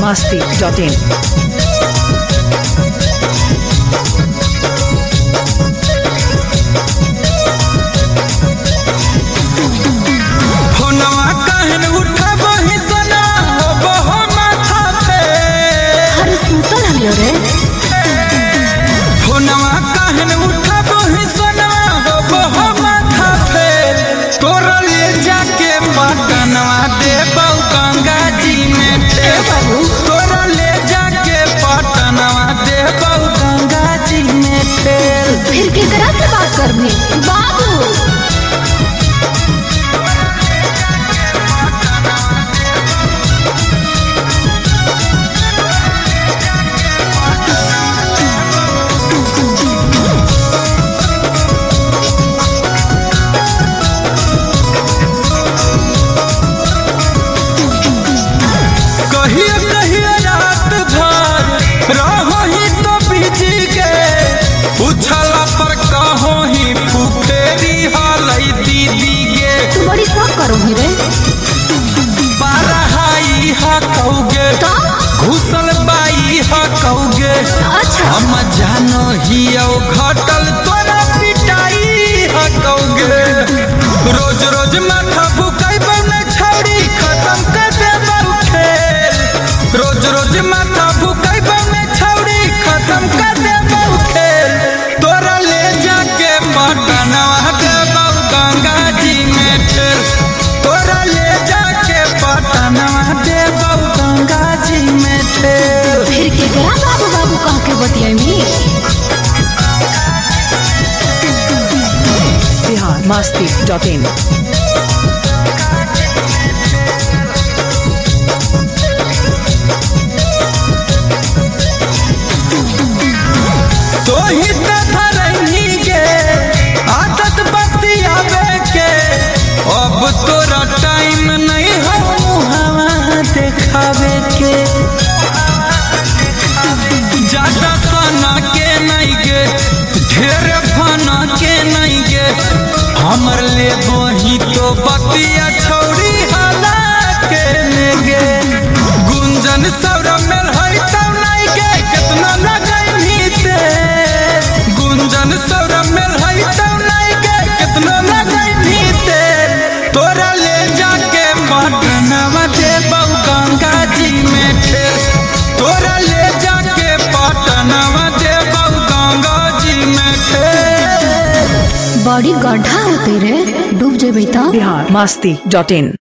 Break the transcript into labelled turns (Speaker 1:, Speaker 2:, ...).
Speaker 1: biharmasti.in
Speaker 2: फोनवा कहन उठाबो ही सना होबो हो माथा पे।
Speaker 3: अरे सुतल हलियो रे।
Speaker 2: फोनवा कहन उठाबो ही सना होबो हो माथा पे। तोरा ले जाके पटनवा देबौ गंगा जी में ते बाबू। तोरा ले जाके पटनवा देबौ गंगा जी में ते।
Speaker 3: फिर केकरा से बात करबी बाबू?
Speaker 2: कहिए रात भर रहो ही तो बिजी के उछला पर कहो ही फुफेरी हालई दीदी गे।
Speaker 3: तू बड़ी शौक करो ही रे।
Speaker 2: बारहाई हा कौगे घुसल बाई हा कौगे।
Speaker 3: अच्छा
Speaker 2: हम जानो ही घटल तोरा पिटाई हा कौगे। रोज रोज माथा बुकाई बने छौड़ी खत्म कर देबौ खेल। रोज रोज माथा बुकाई बने छौड़ी खत्म कर देबौ खेल। तोरा ले जाके पटनवा देबौ गंगा जी में ठेल। तोरा ले जाके पटनवा देबौ गंगा जी में ठेल।
Speaker 3: फिर केकरा बाबू बाबू कह के बतियामी?
Speaker 1: biharmasti.in
Speaker 2: तो ही धरनी के आदत बतियावे के। अब तोरा टाइम नहीं हो मुहावा देखावे के। ज्यादा सना के नहीं गे ढेर फना के नहीं गे। हमर ले वही तो बतिया छौड़ी हाला के ने गे। गुंजन सौरभ में है तब नहीं गे कितना लगैनी ते। गुंजन सौरभ में है तब नहीं गे कितना लगैनी ते। तोरा ले जाके पटनवा देबौ गंगा जी में ठेल। तोरा ले जाके पटनवा देबौ गंगा जी में ठेल।
Speaker 3: बड़ी गड्ढा होते रे, डूब जेबे त।
Speaker 1: biharmasti.in